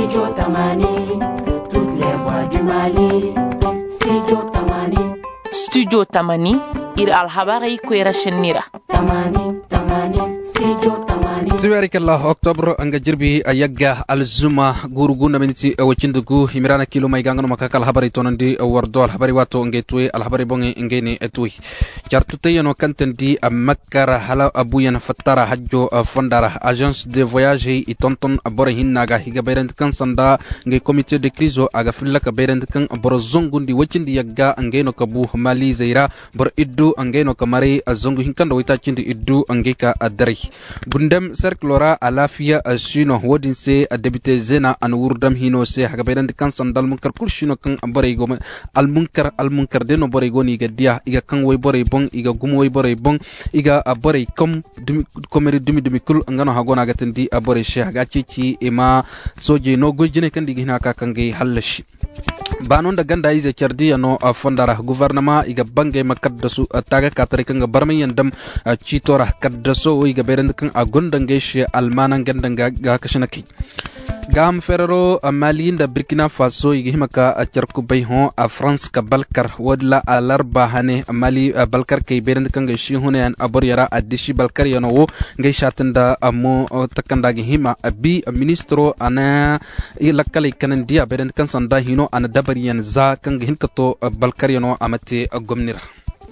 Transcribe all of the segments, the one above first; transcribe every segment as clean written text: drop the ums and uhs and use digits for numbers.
Studio Tamani, toutes les voix du Mali. Studio Tamani. Studio Tamani, ir alhabari kuera shenira. Tamani, Studio Tamani. Tibarikallah Oktober anga jirbi ayaga alzuma guruguna minti wachindugu himirana kilo maigangano makakal habari tonandi wardo alhabari wato ngetwe alhabari bonge ngene etwi chartute yano kantendi makara hala abuyan fatara hajjo fondara agence de voyage itonton abore hinnaga higa berend kan sanda nge comité de crise aga filaka berend kan aboro zongundi wachindi yaga ngeno kabu mali zaira bor iddu ngeno kamari zongu hinkando wita chindi iddu ngeka adari gundam cerclora alafia sino wodin se député zena an wurdam hino se haga berend kan sandal munkar kulshino kan abore go al munkar deno bore go ni gadia iga kan way bore bon iga gum way bore bon iga abore kom dumi kul ngano hagona gatendi abore she haga cici ema soje no gojine kan digi hina ka kange halashi banon da ganda ize chardi no fondara gouvernement iga bange makaddasu taga katare kan barmi yandam citora kaddaso iga berend kan agondange she almanan gandanga ga kashinaki gam ferro malin da Burkina Faso igi himaka charku bayho a France ka balkar wadla alarba hane mali balkar kay berend kan shi hune an aboriyara adishi balkar yano wo ngay shatanda amo takanda gi hima bi ministro ana ilakali kanan dia berend kan sanda hino ana dabariyan za kan gi hinkato balkar yano amate gomnira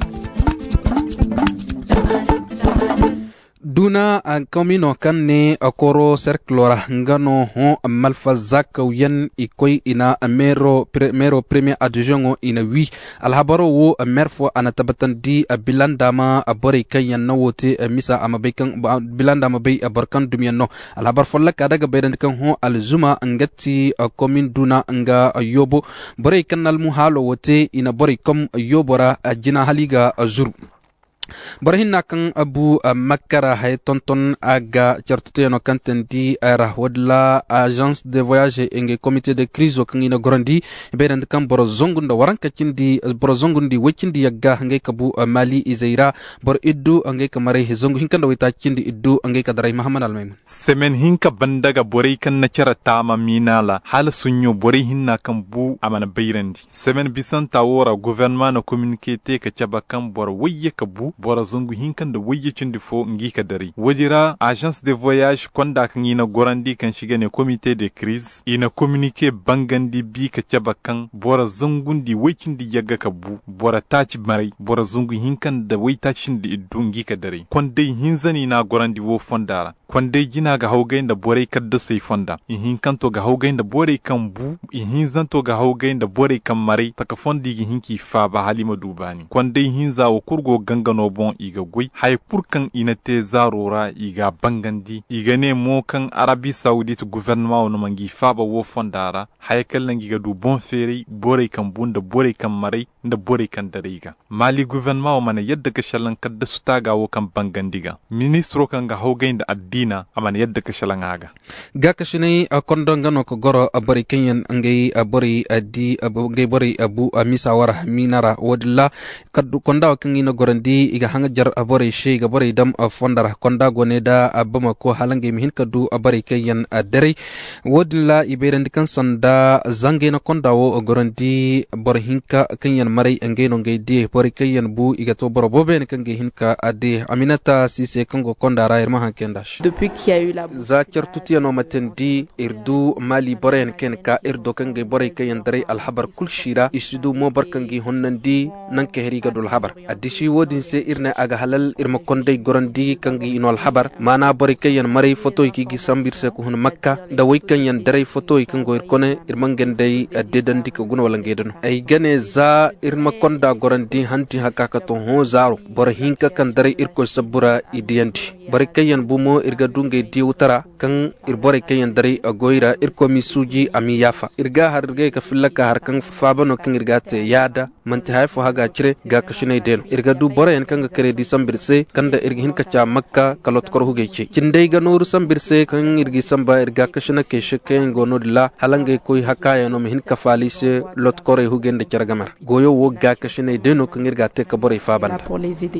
duna komino kanne akoro cerclora ngano ho malfazak yen ikoy ina mero premier adjoint ina wi alhabaro wo merfo anatabatan di bilandama abore kayan nawote misa amabekan bilandama bay abarkan dumyanno alhabar follaka daga bedan kan ho alzuma ngati komin duna nga yobo bore kanal muhalo wote ina bore kom yobora jina haliga azur Barahinna kan abu makara hay tonton aga chartute no kantendi era wadla agence de voyage enge comité de crise kan ina gorandi berend kan boro zongunda waranka cindi boro zongundi wecindi yaga nge kabu mali izaira bor iddu nge kamare zongu hinkanda wita cindi iddu nge kadarai muhammad almaymun semen hinka bandaga bore kan na cara tama minala hal sunyo bore hinna kan bu amana bayrandi semen bisanta wora gouvernement no communiqué ka caba kan bor wayye kabu bora zungu hinkan da wayyacin difo ngi ka dare wajira agence de voyage konda kan ina gorandi kan shiga ne comité de crise ina communiqué bangandi bi ka caba kan bora zungun di waycin di yaga ka bu bora taci marai bora zungu hinkan da waytacin di iddu ngi ka dare kondai hinzani na gorandi wo fondara kondai gina ga haugain da borai kadda sai fonda hinkan to ga haugain da borai kan bu hinzan to ga haugain da borai kan marai taka fondi gi hinki fa ba halima dubani kondai hinza wo kurgo gangano bon iga goi hay purkan ina te zarora iga bangandi iga ne mo kan Arabi Saoudite gouvernement no mangi faba wo fondara hay kallan iga du bon feri bore kan bunda bore kan marai da bore kan dariga mali gouvernement mana yadda ka shalan kadda su taga wo kan bangandiga ministro kan ga haugain da addina amana yadda ka shalan aga ga kashine akondon gano ko goro abari kenyan ngai abari adi ngai bari abu amisa wara minara wadilla kaddu konda kan ina gorandi iga hanga jar abore she ga bore dam fondara konda gone da abama ko halange mihin kadu abare kayan dare wodilla iberendi kan sanda zange na konda wo gorandi bor hinka kanyan marai ngeno ngai die bore kayan bu iga to boro bobe ne kange hinka ade aminata sise kango konda ra irma hankendash Depuis qu'il y a eu la za chartuti no matendi irdu mali boren ken ka irdo kange bore kayan dare alhabar kulshira isudu mo barkangi honnandi nanke heriga dul habar adishi wodin se irna aga halal irma kondai gorandi kangi inol habar mana bori kayan mari foto ki sambir se ko hun makka da way kanyan dare foto kango irkone irmangen dai dedandi ko gun wala ngedano ay gane za irma konda gorandi hanti hakaka to ho zaro bor hinka kan dare irko sabura idiyanti bori kayan bumo irga dunge diutara kan irbore kayan dare agoira irko misuji ami yafa irga harge ka fillaka har kan fabano kan irga te yada manti hayfo haga cire ga kashine del irga du bore en kan kare di sambirse kanda irgi hin kacha makka kalot kor hugece kindai ga nur sambirse kan irgi samba irga kashina ke sheken gono dilla halange koy hakaya no hin kafali se lot kore hugende chargamar goyo wo ga kashine deno kan irga te kabore fabanda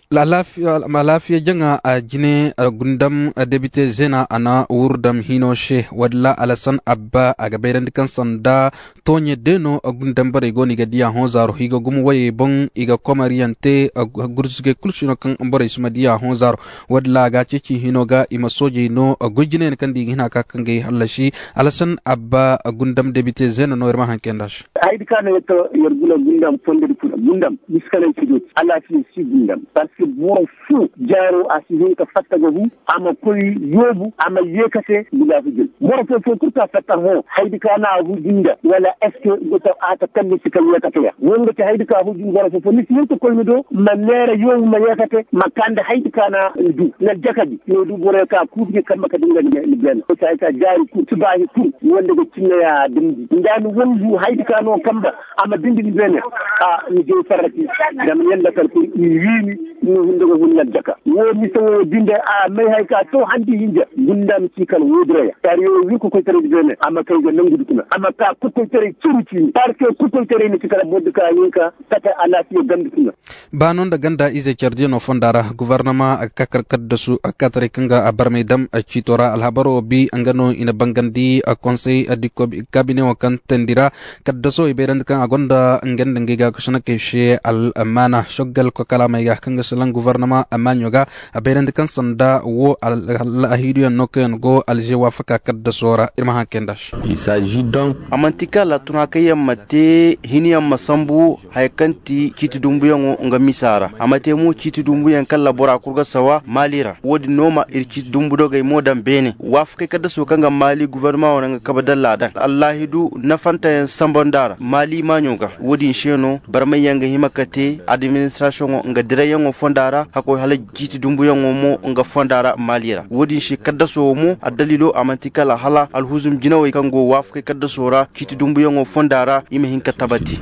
lafiya janga a jine gundam debite zena ana wurdam hinoshe wadla alasan abba a gabairan kan sanda tonye deno gundam bare goni ga diya honzaro higa gum waye bon iga komariyante gursuge kulshino kan bare suma diya honzaro wadla ga cici hinoga ima soje no gujine kan di hina ka kan gai halashi alasan abba gundam debite zena no irma hankendash aidi kana to yergula gundam fonde gundam biskalen ci ala ci gundam parce que boro fu jaro asihin ka fatta gobu ama koy yobu ama yekate buga fi jël boro fo turta fatta ho haydi kana abu dinda wala est ce goto ata kammi ci kal yekate ya wonga ci haydi ka abu dinda boro fo ni ci ko mi do man lera yobu ma yekate makande haydi kana du na jakaji no du boro ka kuuji kam ka dinga ni ben ko tay ta jari ku tubahi ku wonde go cinna ya dindi ndani wondu haydi kana kamba ama dindi ni ben ni je farati dam yenda kal ko wiini no hunde go hunnal jaka woni so dinde may hay ka to handi hinja gundam ci kal wodre tar yo wiko ko tere bene ama kay go nangudu tuna ama ka ko tere ciruci parce que ko tere ni ci kala boddu ka yinka tata ala ci gandu tuna banon da ganda ize cardino fondara gouvernement akakar kaddasu akatare kanga abarmay dam citora alhabaro bi angano ina bangandi conseil di cabinet wa kan tendira kaddaso iberan kan agonda ngende ngiga kushana keshe al amana shogal ko kala may kanga salang gouvernement amanyoga aberan kan sanda wo al ahidu noken go alje wafaka kaddasora irma hakendash il s'agit donc amantika la tunakaya mate hiniyam masambu haykanti kitudumbuyango nga misara amate mu kitudumbuyan kala bora kurga sawa malira wodi noma irki dumbudo gay modam bene wafka kaddaso kanga mali gouvernement wona kabadalla da allahidu nafanta yan sambandara mali manyoga wodi sheno barmayanga himakate administration nga dirayango fondara hako hala jiti dumbuyango mo nga fondara malira wodi shi kaddaso mo adalilo amantika la hala alhuzum jinawo kango wafka kaddasora kiti dumbuyango fondara ime hinka tabati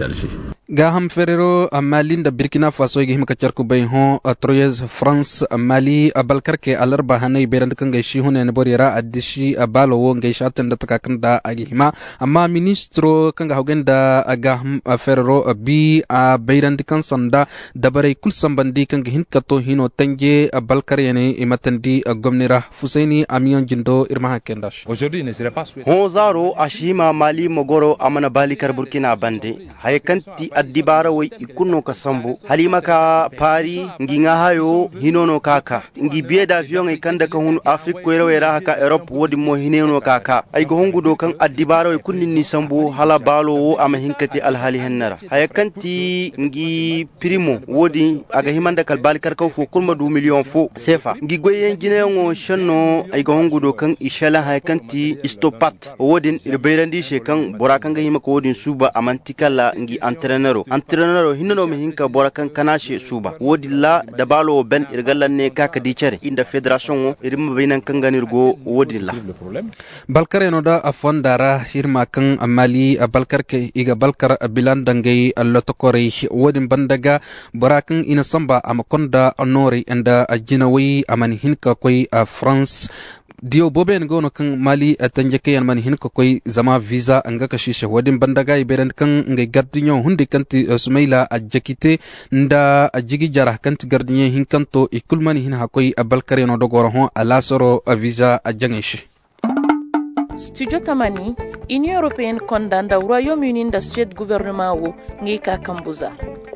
gaham ferero malin da Burkina Faso gi himka charku bay ho Troyes France Mali abalkarke alarba hanay berand kan gaishi hunen borira adishi abalo wo ngai shatan da takakan da agi hima amma ministro kan ga hogenda gaham ferero bi berand kan sanda dabare kul sambandi kan hinka to hino tanje abalkare ne imatandi gomnira Fusaini Amion Jindo irma hakendash aujourd'hui ne serait pas ho zaro ashima Mali mogoro amana bali kar Burkina bande haykanti addibara way ikunno ka sambu halima ka pari nginga hayo hinono kaka ngi bieda avion e kanda ka hun afrique ko rewera haka europe wodi mo hineno kaka ay go hongudo kan addibara way kunni ni sambu hala balo wo ama hinkati alhali hennara hayakanti ngi primo wodi aga himanda kal balikar ka fu kulma 2 million fu sefa ngi goyen ginengo shanno ay go hongudo kan ishala hayakanti stopat wodin irbeirandi shekan borakan ga himaka wodin suba amantikala ngi antrenero hinno me hinka borakan kanashe suba wodilla dabalo ben irgallan ne kaka dicere inda federation irma bainan kanganirgo wodilla balkare no da afondara hirma kan Mali balkarke iga balkar bilan dangay allotokore wodin bandaga borakan ina samba amakonda onori inda ajinawi aman hinka koy France dio boben gono kan Mali tanjake yan man hin ko koy zama visa anga kashisha wadin bandaga iberen kan ngai gardinyo hundi kanti Sumaila ajakite nda ajigi jara kanti gardinye hin kanto ikulman hin hakoy abalkare no dogoro ho alasoro visa ajangishi Studio Tamani Union Européenne condamne le Royaume-Uni da Suède gouvernement wo ngi ka kambuza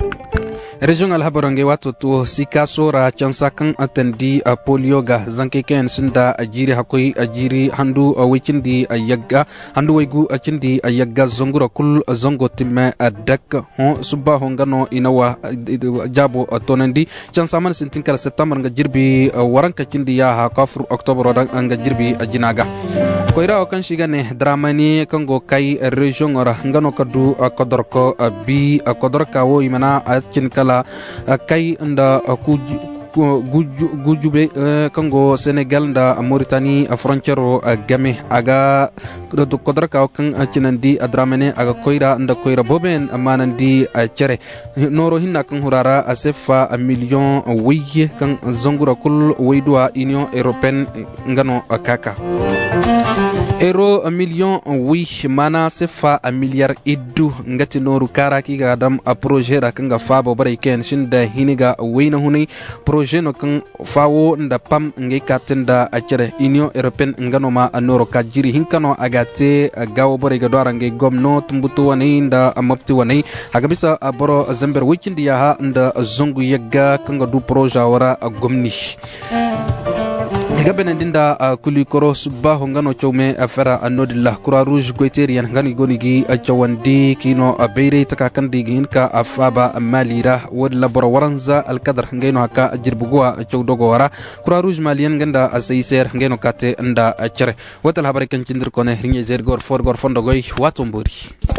Region Alhabarange watu tu sikasora chansakan atandi polioga zankeken sinda ajiri hakoi ajiri handu wichindi ayagga handu waigu achindi ayagga zongura kul zongo timme adak ho subba hongano inawa jabo tonandi chansaman sintinkara september nga jirbi waranka chindi ya ha kafur october nga jirbi ajinaga koira kan shigane dramani kango kai region ora ngano kadu kodorko bi kodorka wo imana achin kala kai nda gujube kango Senegal da Mauritanie frontiero game aga do kodraka kan cinandi adramene aga koira nda koira boben manandi cere noro hinna kan hurara asefa million wiye kan zongura kul weidwa Union Européenne ngano kaka euro million wi mana sefa milliard iddu ngati noru kara ki ga dam a projet ra kan ga fabo bare ken shinda hiniga weina huni projet no kan fawo nda pam ngai katenda a cere Union Européenne ngano ma noro ka jiri hinkano agate gawo bare ga dora ngai gomno tumbutu wani nda mapti wani aga bisa boro zamber weekend ya ha nda zongu yegga kan ga du projet wara gomni gaben dinda kuli koro subba hongano chome afera anodillah kura rouge goiterian ngani gonigi chawandi kino beire taka kandi ginka afaba malira wala boro waranza alqadar ngeno haka jirbugwa chawdogo wara kura rouge malian ganda asaiser ngeno kate nda chere watal habari kan cindir kone ringe zer gor for gor fondo goy watombori